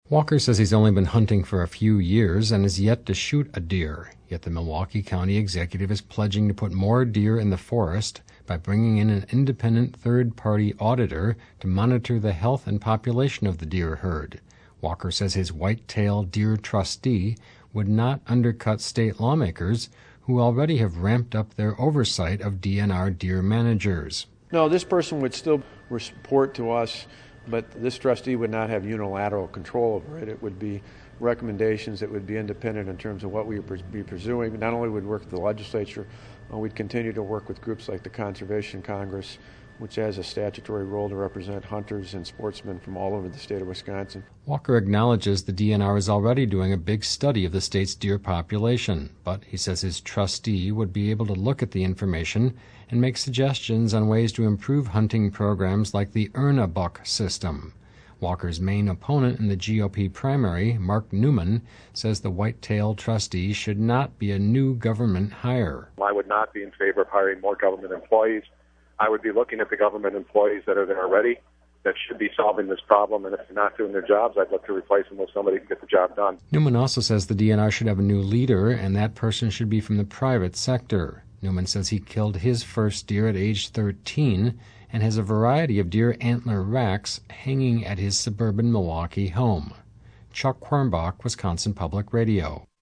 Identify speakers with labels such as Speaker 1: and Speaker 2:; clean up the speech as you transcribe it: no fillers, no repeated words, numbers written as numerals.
Speaker 1: Walker says he's only been hunting for a few years and has yet to shoot a deer, yet the Milwaukee County executive is pledging to put more deer in the forest by bringing in an independent third-party auditor to monitor the health and population of the deer herd. Walker says his white-tailed deer trustee would not undercut state lawmakers who already have ramped up their oversight of DNR deer managers.
Speaker 2: No, this person would still report to us, but this trustee would not have unilateral control over it. It would be recommendations that would be independent in terms of what we would be pursuing. Not only would we work with the legislature, we'd continue to work with groups like the Conservation Congress, which has a statutory role to represent hunters and sportsmen from all over the state of Wisconsin.
Speaker 1: Walker acknowledges the DNR is already doing a big study of the state's deer population, but he says his trustee would be able to look at the information and make suggestions on ways to improve hunting programs like the Earn-a-Buck system. Walker's main opponent in the GOP primary, Mark Newman, says the white-tailed trustee should not be a new government hire.
Speaker 3: I would not be in favor of hiring more government employees. I would be looking at the government employees that are there already that should be solving this problem, and if they're not doing their jobs, I'd look to replace them with somebody who can get the job done.
Speaker 1: Newman also says the DNR should have a new leader, and that person should be from the private sector. Newman says he killed his first deer at age 13 and has a variety of deer antler racks hanging at his suburban Milwaukee home. Chuck Quirmbach, Wisconsin Public Radio.